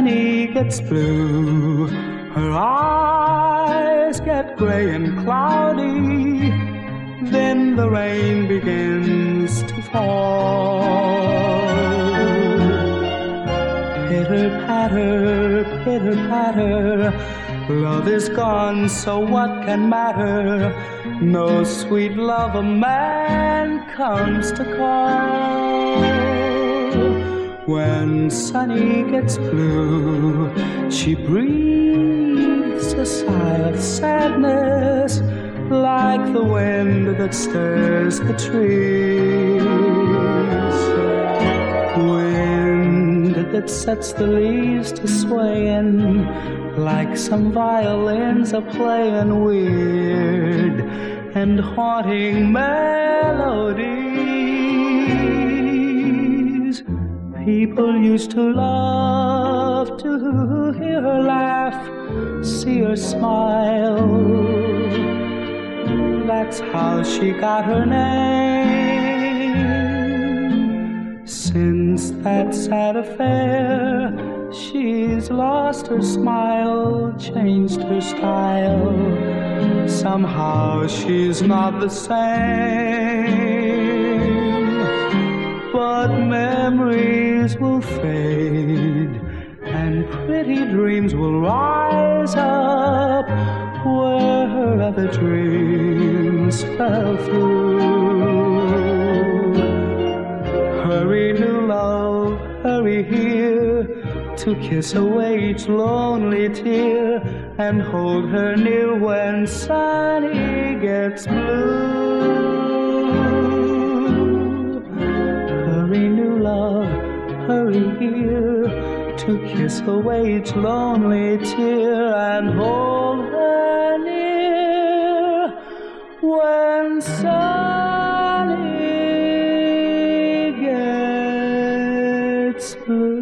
sunny gets blue, her eyes get gray and cloudy, then the rain begins to fall. Pitter-patter, pitter-patter, love is gone, so what can matter? No sweet love a man comes to call. When sunny gets blue, she breathes a sigh of sadness, like the wind that stirs the trees. Wind that sets the leaves to swaying, like some violins are playing weird and haunting melodies. People used to love to hear her laugh, see her smile. That's how she got her name. Since that sad affair, she's lost her smile, changed her style. Somehow she's not the same. But memories will fade, and pretty dreams will rise up where her other dreams fell through. Hurry, new love, hurry here, to kiss away each lonely tear, and hold her near when sunny gets blue. Hurry, new love, hurry here, to kiss away each lonely tear, and hold her near when sunny gets blue.